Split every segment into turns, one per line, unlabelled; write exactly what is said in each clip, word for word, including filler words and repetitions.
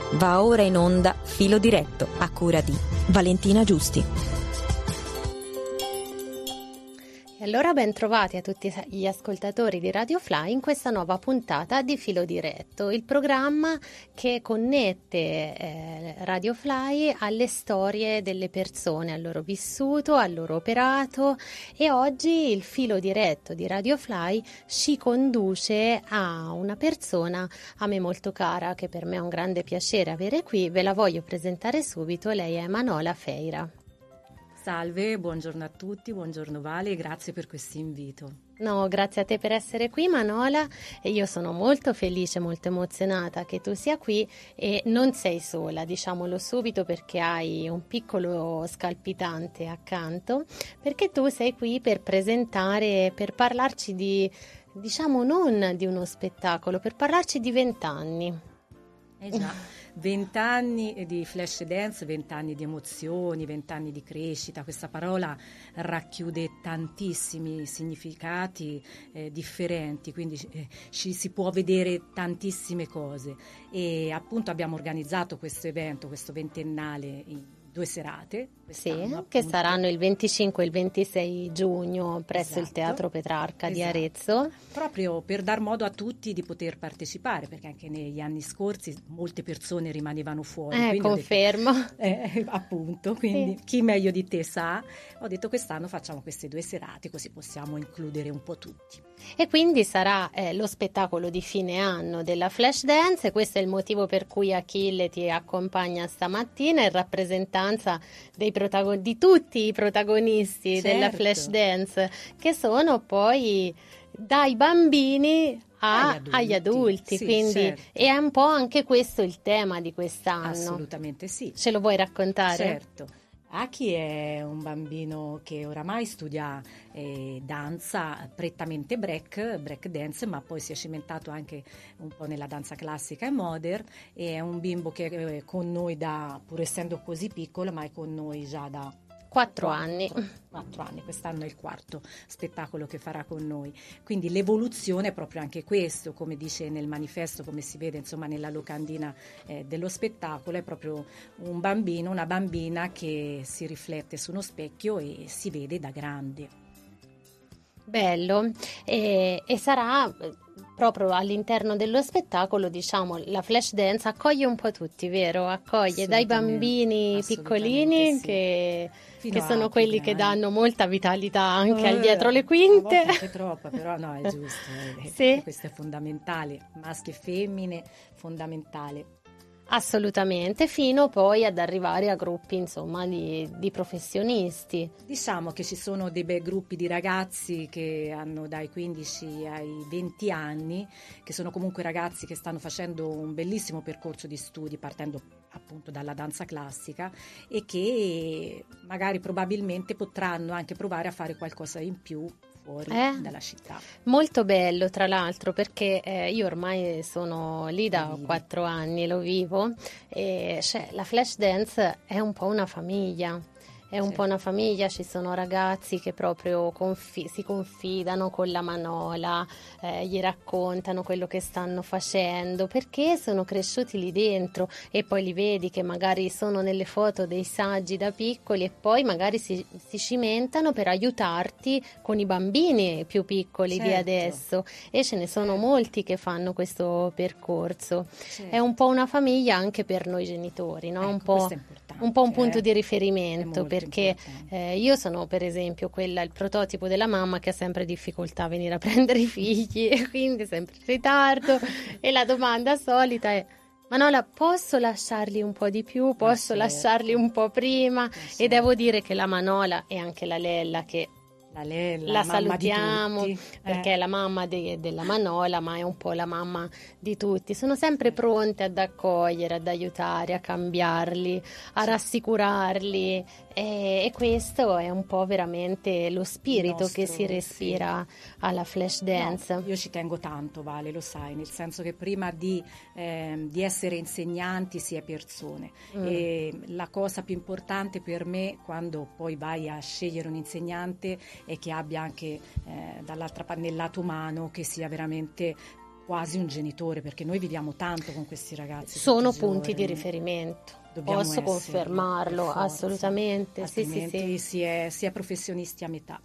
Va ora in onda Filo Diretto, a cura di Valentina Giusti.
E allora ben trovati a tutti gli ascoltatori di Radio Fly in questa nuova puntata di Filo Diretto, il programma che connette eh, Radio Fly alle storie delle persone, al loro vissuto, al loro operato, e oggi il Filo Diretto di Radio Fly ci conduce a una persona a me molto cara, che per me è un grande piacere avere qui. Ve la voglio presentare subito, lei è Manola Feira.
Salve, buongiorno a tutti, buongiorno Vale e grazie per questo invito.
No, grazie a te per essere qui, Manola, e io sono molto felice, molto emozionata che tu sia qui, e non sei sola, diciamolo subito, perché hai un piccolo scalpitante accanto, perché tu sei qui per presentare, per parlarci di, diciamo, non di uno spettacolo, per parlarci di vent'anni.
Eh già. Vent'anni di flash dance, vent'anni di emozioni, vent'anni di crescita. Questa parola racchiude tantissimi significati eh, differenti, quindi eh, ci si può vedere tantissime cose. E appunto abbiamo organizzato questo evento, questo ventennale, in due serate.
Sì, che saranno il venticinque e il ventisei giugno presso
esatto,
il Teatro Petrarca, esatto, di Arezzo.
Proprio per dar modo a tutti di poter partecipare, perché anche negli anni scorsi molte persone rimanevano fuori.
Eh, confermo.
Detto, eh, appunto, quindi sì. Chi meglio di te sa, ho detto quest'anno facciamo queste due serate, così possiamo includere un po' tutti.
E quindi sarà eh, lo spettacolo di fine anno della Flash Dance, e questo è il motivo per cui Achille ti accompagna stamattina in rappresentanza dei protagon- di tutti i protagonisti, certo, della Flash Dance, che sono poi dai bambini a, agli adulti, agli adulti
sì,
quindi
certo.
È un po' anche questo il tema di quest'anno.
Assolutamente sì.
Ce lo vuoi raccontare?
Certo. Aki è un bambino che oramai studia eh, danza, prettamente break, break dance, ma poi si è cimentato anche un po' nella danza classica e modern, e è un bimbo che è con noi da, pur essendo così piccolo, ma è con noi già da
Quattro anni.
Quattro anni, quest'anno è il quarto spettacolo che farà con noi. Quindi l'evoluzione è proprio anche questo, come dice nel manifesto, come si vede insomma nella locandina eh, dello spettacolo, è proprio un bambino, una bambina che si riflette su uno specchio e si vede da grande.
Bello, e, e sarà proprio all'interno dello spettacolo, diciamo, la Flash Dance accoglie un po' tutti, vero? Accoglie dai bambini piccolini
sì.
che, che sono
a
quelli
grandi.
Che danno molta vitalità anche
eh,
al dietro le quinte.
Anche troppa, però no, è giusto, eh,
sì.
Questo è fondamentale, maschi e femmine, fondamentale.
Assolutamente, fino poi ad arrivare a gruppi insomma di, di professionisti.
Diciamo che ci sono dei bei gruppi di ragazzi che hanno dai quindici ai venti anni, che sono comunque ragazzi che stanno facendo un bellissimo percorso di studi partendo appunto dalla danza classica, e che magari probabilmente potranno anche provare a fare qualcosa in più fuori eh? dalla città.
Molto bello, tra l'altro, perché eh, io ormai sono lì da quattro anni, lo vivo, e cioè, la Flash Dance è un po' una famiglia. È un sì. po' una famiglia, ci sono ragazzi che proprio confi- si confidano con la Manola, eh, gli raccontano quello che stanno facendo, perché sono cresciuti lì dentro, e poi li vedi che magari sono nelle foto dei saggi da piccoli, e poi magari si, si cimentano per aiutarti con i bambini più piccoli certo. di adesso, e ce ne sono certo. molti che fanno questo percorso. Certo. È un po' una famiglia anche per noi genitori, no?
Ecco,
un po', un po' un punto
eh?
di riferimento, perché eh, io sono per esempio quella, il prototipo della mamma che ha sempre difficoltà a venire a prendere i figli e quindi sempre in ritardo e la domanda solita è: Manola, posso lasciarli un po' di più? Posso certo. lasciarli un po' prima? Certo. E devo dire che la Manola e anche la Lella, che
la, Lella,
la
mamma
salutiamo
di tutti.
perché
eh.
è la mamma de, della Manola, ma è un po' la mamma di tutti. Sono sempre pronte ad accogliere, ad aiutare, a cambiarli, a rassicurarli, e, e questo è un po' veramente lo spirito nostro, che si respira sì. alla Flash Dance.
No, io ci tengo tanto, Vale, lo sai, nel senso che prima di, eh, di essere insegnanti si è persone, mm. e la cosa più importante per me quando poi vai a scegliere un insegnante è che abbia anche eh, dall'altra parte nel lato umano, che sia veramente quasi un genitore, perché noi viviamo tanto con questi ragazzi.
Sono punti di riferimento.
Dobbiamo
Posso
esserlo,
confermarlo,
per forza.
assolutamente.
Altrimenti
sì, sì, sì.
Si, è, si è professionisti a metà.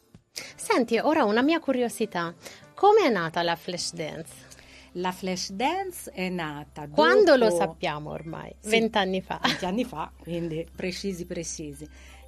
Senti, ora una mia curiosità. Come è nata la Flash Dance?
La Flash Dance è nata dopo...
Quando lo sappiamo ormai?
Sì,
Vent'anni fa.
Venti anni fa, quindi precisi precisi.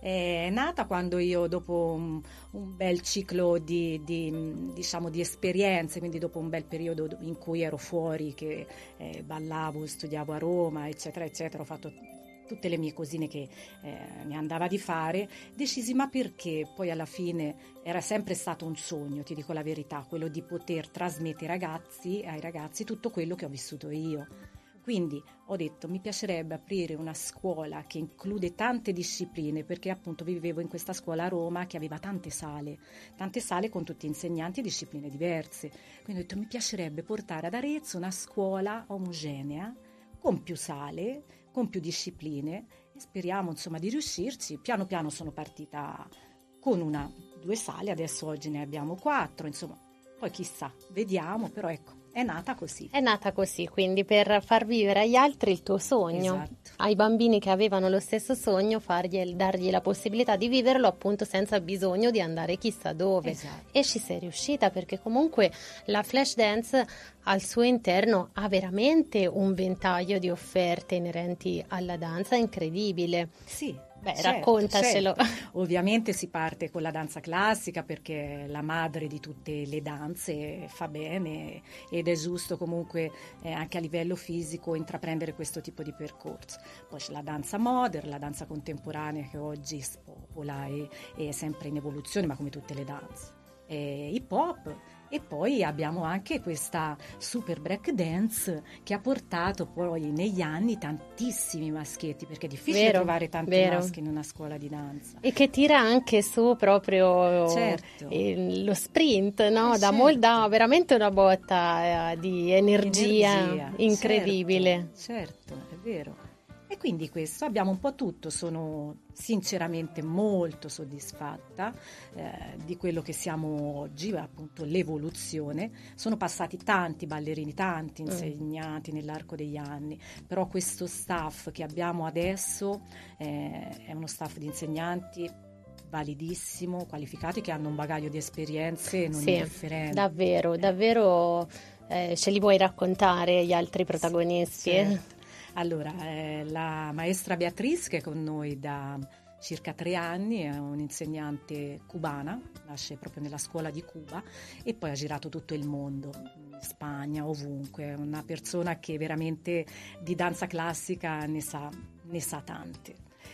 È nata quando io, dopo un, un bel ciclo di, di, diciamo, di esperienze, quindi dopo un bel periodo in cui ero fuori, che eh, ballavo, studiavo a Roma, eccetera, eccetera, ho fatto tutte le mie cosine che eh, mi andava di fare, decisi ma perché poi alla fine era sempre stato un sogno, ti dico la verità, quello di poter trasmettere ai ragazzi, ai ragazzi tutto quello che ho vissuto io. Quindi ho detto mi piacerebbe aprire una scuola che include tante discipline, perché appunto vivevo in questa scuola a Roma che aveva tante sale, tante sale con tutti insegnanti e discipline diverse. Quindi ho detto mi piacerebbe portare ad Arezzo una scuola omogenea, con più sale, con più discipline, e speriamo insomma di riuscirci. Piano piano sono partita con una, due sale, adesso oggi ne abbiamo quattro, insomma, poi chissà, vediamo, però ecco, è nata così.
È nata così, quindi per far vivere agli altri il tuo sogno,
Esatto.
Ai bambini che avevano lo stesso sogno, fargli, dargli la possibilità di viverlo appunto senza bisogno di andare chissà dove.
Esatto.
E ci sei riuscita, perché comunque la Flash Dance al suo interno ha veramente un ventaglio di offerte inerenti alla danza incredibile.
Sì.
Beh,
certo,
raccontacelo.
Certo. Ovviamente si parte con la danza classica perché è la madre di tutte le danze, fa bene ed è giusto comunque eh, anche a livello fisico intraprendere questo tipo di percorso. Poi c'è la danza modern, la danza contemporanea che oggi spopola e, e è sempre in evoluzione, ma come tutte le danze. E hip hop. E poi abbiamo anche questa super break dance che ha portato poi negli anni tantissimi maschietti, perché è difficile
vero,
trovare tanti
vero.
maschi in una scuola di danza.
E che tira anche su proprio
certo.
il, lo sprint, no?
Eh,
da,
certo.
mol, da veramente una botta eh, di energia,
energia
incredibile.
Certo, certo, è vero. E quindi questo, abbiamo un po' tutto, sono sinceramente molto soddisfatta eh, di quello che siamo oggi, appunto l'evoluzione. Sono passati tanti ballerini, tanti insegnanti mm. nell'arco degli anni, però questo staff che abbiamo adesso eh, è uno staff di insegnanti validissimo, qualificati, che hanno un bagaglio di esperienze non
sì,
indifferente.
Davvero, davvero eh, ce li vuoi raccontare gli altri protagonisti?
Sì, certo. Allora, eh, la maestra Beatriz, che è con noi da circa tre anni, è un'insegnante cubana, nasce proprio nella scuola di Cuba e poi ha girato tutto il mondo, in Spagna, ovunque, è una persona che veramente di danza classica ne sa, ne sa tante.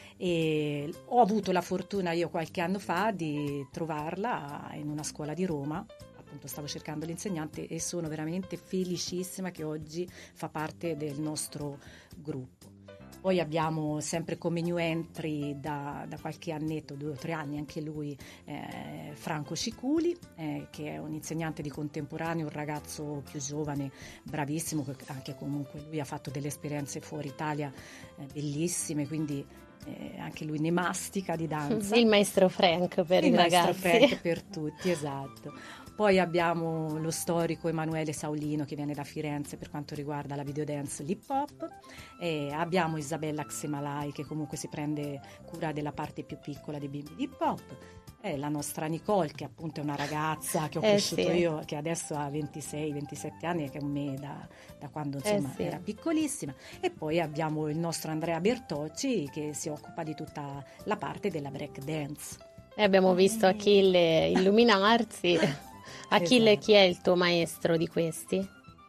E ho avuto la fortuna io qualche anno fa di trovarla in una scuola di Roma. Appunto stavo cercando l'insegnante e sono veramente felicissima che oggi fa parte del nostro gruppo. Poi abbiamo sempre come new entry da, da qualche annetto, due o tre anni, anche lui, eh, Franco Ciculi, eh, che è un insegnante di contemporaneo, un ragazzo più giovane, bravissimo, anche comunque lui ha fatto delle esperienze fuori Italia eh, bellissime, quindi eh, anche lui ne mastica di danza.
Il maestro Frank per
il
i ragazzi.
Il maestro Frank per tutti, esatto. Poi abbiamo lo storico Emanuele Saulino che viene da Firenze per quanto riguarda la videodance, l'hip hop, e abbiamo Isabella Xemalai che comunque si prende cura della parte più piccola dei bimbi di hip hop, e la nostra Nicole che appunto è una ragazza che ho
eh
cresciuto
sì.
io, che adesso ha ventisei ventisette anni e che è un me da, da quando insomma
eh sì.
era piccolissima, e poi abbiamo il nostro Andrea Bertocci che si occupa di tutta la parte della break dance.
E abbiamo visto Achille illuminarsi. Achille, esatto. Chi è il tuo maestro di questi?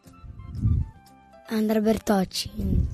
Andrea Bertocci.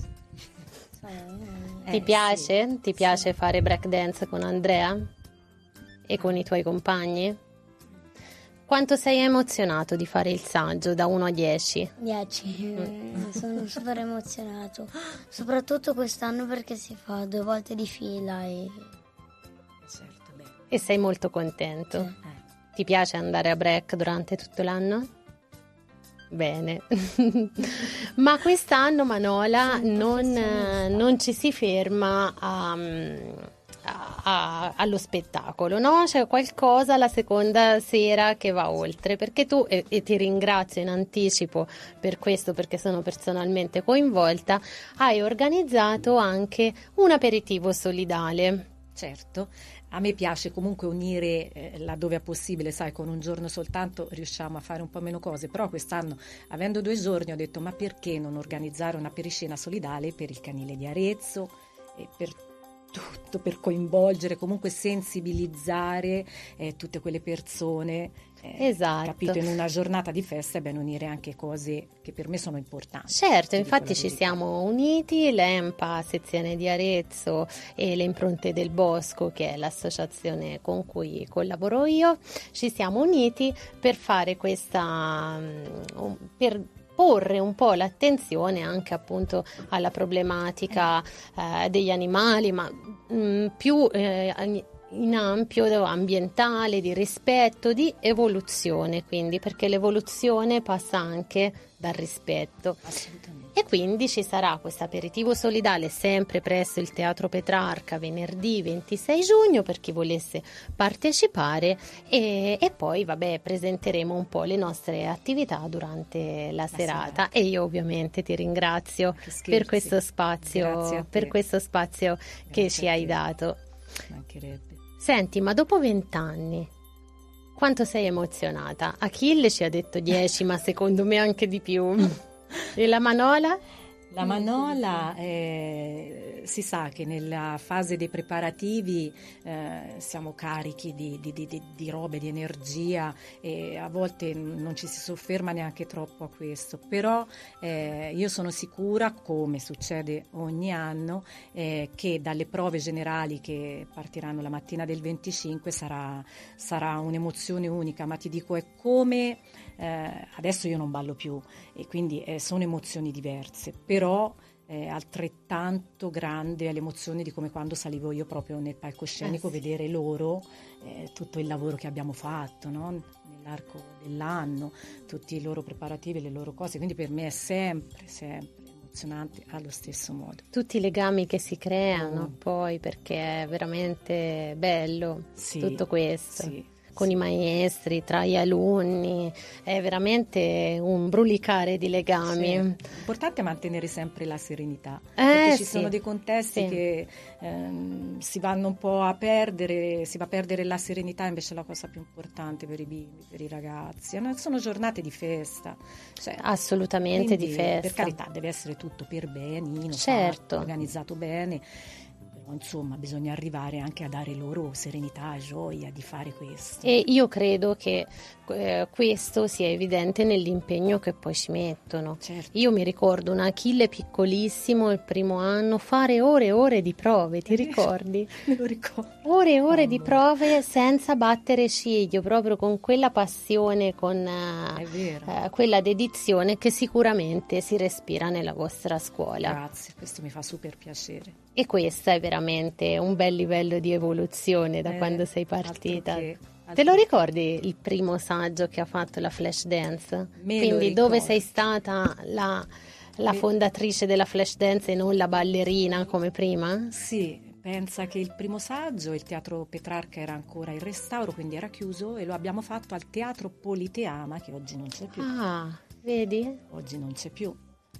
Eh, Ti piace? Sì. Ti piace sì. fare break dance con Andrea? E con i tuoi compagni? Quanto sei emozionato di fare il saggio da uno a dieci?
dieci. Mm. Sono super emozionato. Soprattutto quest'anno perché si fa due volte di fila e...
Certo, beh.
E sei molto contento?
Sì.
Eh. Ti piace andare a break durante tutto l'anno? Bene. Ma quest'anno, Manola, non, non ci si ferma a, a, allo spettacolo, no? C'è qualcosa la seconda sera che va oltre, perché tu, e, e ti ringrazio in anticipo per questo, perché sono personalmente coinvolta, hai organizzato anche un aperitivo solidale.
Certo, a me piace comunque unire eh, laddove è possibile, sai, con un giorno soltanto riusciamo a fare un po' meno cose, però quest'anno, avendo due giorni, ho detto ma perché non organizzare una periscena solidale per il canile di Arezzo e per tutto, per coinvolgere, comunque sensibilizzare eh, tutte quelle persone. Eh,
esatto.
Capito, in una giornata di festa è bene unire anche cose che per me sono importanti.
Certo, infatti ci siamo uniti, l'E M P A, sezione di Arezzo, e le Impronte del Bosco, che è l'associazione con cui collaboro io, ci siamo uniti per fare questa, per porre un po' l'attenzione anche appunto alla problematica eh, degli animali, ma mh, più eh, in ampio, ambientale, di rispetto, di evoluzione, quindi, perché l'evoluzione passa anche dal rispetto.
Assolutamente.
E quindi ci sarà questo aperitivo solidale sempre presso il Teatro Petrarca venerdì ventisei giugno per chi volesse partecipare, e, e poi vabbè presenteremo un po' le nostre attività durante la, la serata. serata e io ovviamente ti ringrazio per questo spazio, per questo spazio Grazie che ci hai dato.
Mancherebbe.
Senti, ma dopo vent'anni quanto sei emozionata? Achille ci ha detto dieci, ma secondo me anche di più. E la Manola?
La Manola, eh, si sa che nella fase dei preparativi eh, siamo carichi di, di, di, di robe, di energia, e a volte non ci si sofferma neanche troppo a questo, però eh, io sono sicura, come succede ogni anno, eh, che dalle prove generali che partiranno la mattina del venticinque sarà, sarà un'emozione unica, ma ti dico, è come... Eh, adesso io non ballo più e quindi eh, sono emozioni diverse, però eh, altrettanto grande è l'emozione di come quando salivo io proprio nel palcoscenico, eh sì. Vedere loro eh, tutto il lavoro che abbiamo fatto, no? Nell'arco dell'anno, tutti i loro preparativi, le loro cose, quindi per me è sempre, sempre emozionante allo stesso modo.
Tutti i legami che si creano oh. poi, perché è veramente bello sì, tutto questo. Sì. Con i maestri, tra gli alunni, è veramente un brulicare di legami.
Sì. L'importante è mantenere sempre la serenità,
eh,
perché ci
sì.
sono dei contesti sì. che ehm, si vanno un po' a perdere, si va a perdere la serenità, invece è la cosa più importante per i bimbi, per i ragazzi. Sono giornate di festa. Cioè,
assolutamente di festa.
Per carità, deve essere tutto per benino,
certo.
fatto, organizzato bene. Insomma, bisogna arrivare anche a dare loro serenità, gioia di fare questo.
E io credo che eh, questo sia evidente nell'impegno che poi ci mettono.
Certo.
Io mi ricordo un Achille piccolissimo il primo anno fare ore e ore di prove, ti ricordi?
Me lo ricordo.
Ore e ore oh, di prove senza battere ciglio, proprio con quella passione, con eh, quella dedizione che sicuramente si respira nella vostra scuola.
Grazie, questo mi fa super piacere.
E questo è veramente un bel livello di evoluzione da eh, quando sei partita.
Altro che, altro
Te lo ricordi il primo saggio che ha fatto la Flash Dance?
Me
Quindi dove sei stata la, la Me... fondatrice della Flash Dance e non la ballerina come prima?
Sì, pensa che il primo saggio, il Teatro Petrarca era ancora in restauro, quindi era chiuso, e lo abbiamo fatto al Teatro Politeama, che oggi non c'è più.
Ah, vedi?
Oggi non c'è più.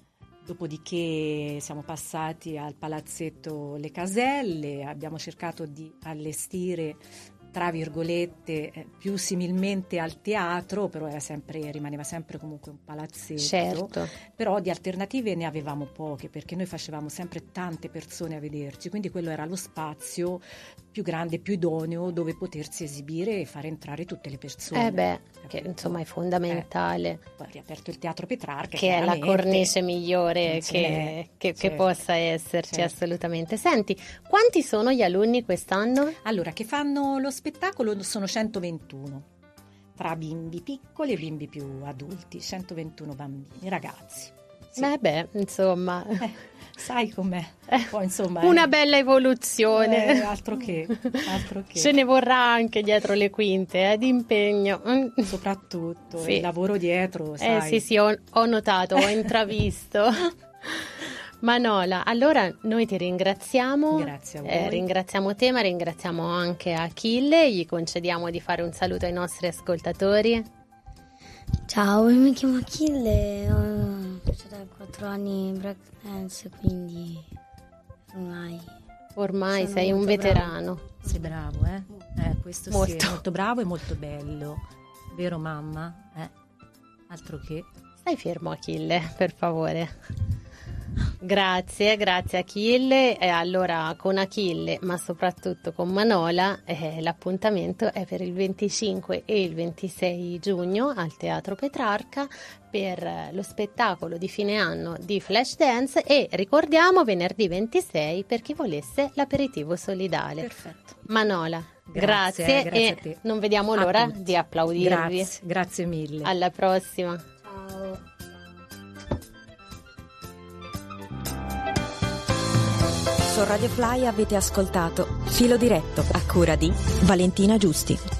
Dopodiché siamo passati al Palazzetto Le Caselle, abbiamo cercato di allestire, tra virgolette, eh, più similmente al teatro, però era sempre, rimaneva sempre comunque un palazzetto.
Certo.
Però di alternative ne avevamo poche, perché noi facevamo sempre tante persone a vederci, quindi quello era lo spazio più grande, più idoneo, dove potersi esibire e fare entrare tutte le persone.
Eh beh, che insomma è fondamentale.
Eh, poi ha riaperto il Teatro Petrarca,
che è la cornice migliore che, che,
certo,
che possa esserci,
certo.
Assolutamente. Senti, quanti sono gli alunni quest'anno?
Allora, che fanno lo spettacolo sono centoventuno, tra bimbi piccoli e bimbi più adulti, centoventuno bambini, ragazzi. Sì.
Beh, beh, insomma...
Eh. Sai com'è? Poi, insomma,
una
eh,
bella evoluzione.
Eh, altro che, altro che.
Ce ne vorrà anche dietro le quinte, eh, di impegno.
Soprattutto,
sì.
Il lavoro dietro, sai.
Eh sì, sì, ho, ho notato, ho intravisto. Manola, allora noi ti ringraziamo.
Grazie a voi.
Eh, ringraziamo te, ma ringraziamo anche Achille. Gli concediamo di fare un saluto ai nostri ascoltatori.
Ciao, io mi chiamo Achille, ho faccio da quattro anni break dance, quindi ormai
Ormai
sono
sei un
molto
veterano.
Bravo. Sei bravo, eh? Eh, questo
Molto.
sì, è molto bravo e molto bello. Vero mamma? Eh, altro che.
Stai fermo Achille, per favore. Grazie, grazie Achille. E allora con Achille, ma soprattutto con Manola, eh, l'appuntamento è per il venticinque e il ventisei giugno al Teatro Petrarca per lo spettacolo di fine anno di Flashdance e ricordiamo venerdì ventisei per chi volesse l'aperitivo solidale.
Perfetto.
Manola,
Grazie,
grazie,
grazie a
e
te.
non vediamo
A
l'ora
tutti.
di applaudirvi.
Grazie, grazie mille.
Alla prossima.
ciao.
Su Radio Fly avete ascoltato Filo Diretto a cura di Valentina Giusti.